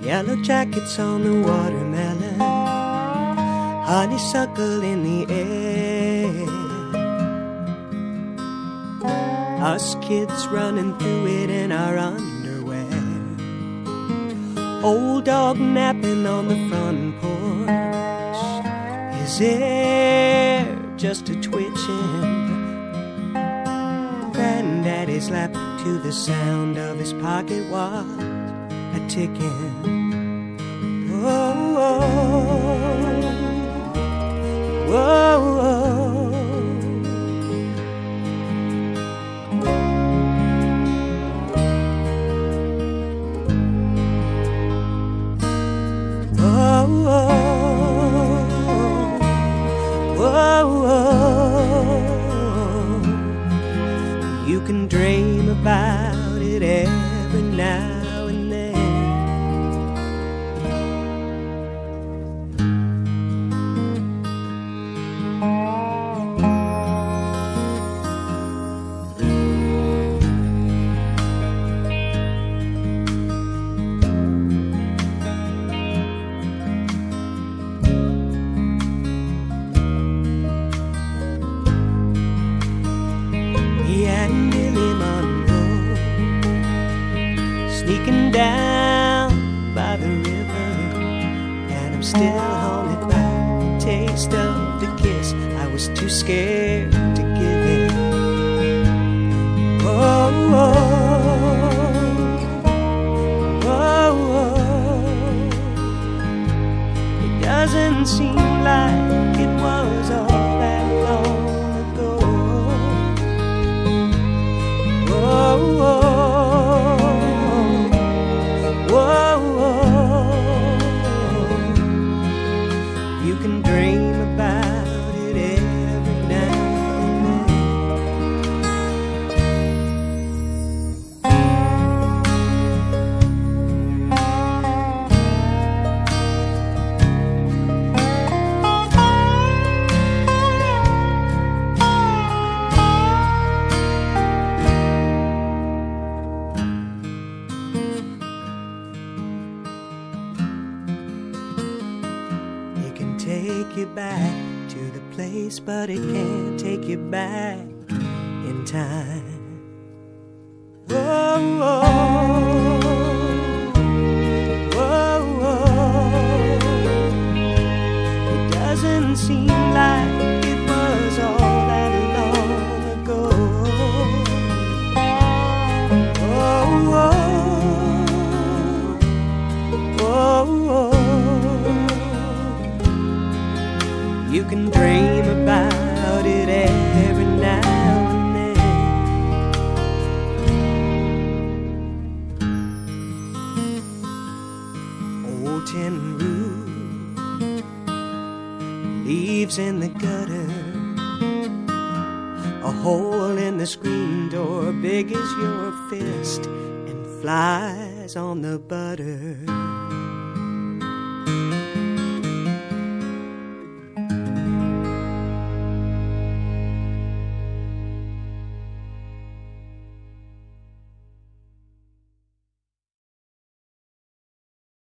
Yellow jackets on the watermelon, honeysuckle in the air. Us kids running through it in our underwear. Old dog napping on the front porch, his hair just a twitching. Granddaddy's lap to the sound of his pocket watch a ticking. Whoa, whoa, whoa, whoa. You can dream about it every now and then. Sneaking down by the river, and I'm still haunted by the taste of the kiss I was too scared to give it. Oh, oh, oh, oh. It doesn't seem like it was all that long ago. Oh, oh. Take you back to the place, but it can't take you back in time. Whoa, whoa, whoa, whoa. It doesn't seem like it was all that long ago. Whoa, whoa, whoa, whoa. You can dream about it every now and then. Old tin roof, leaves in the gutter, a hole in the screen door big as your fist, and flies on the butter.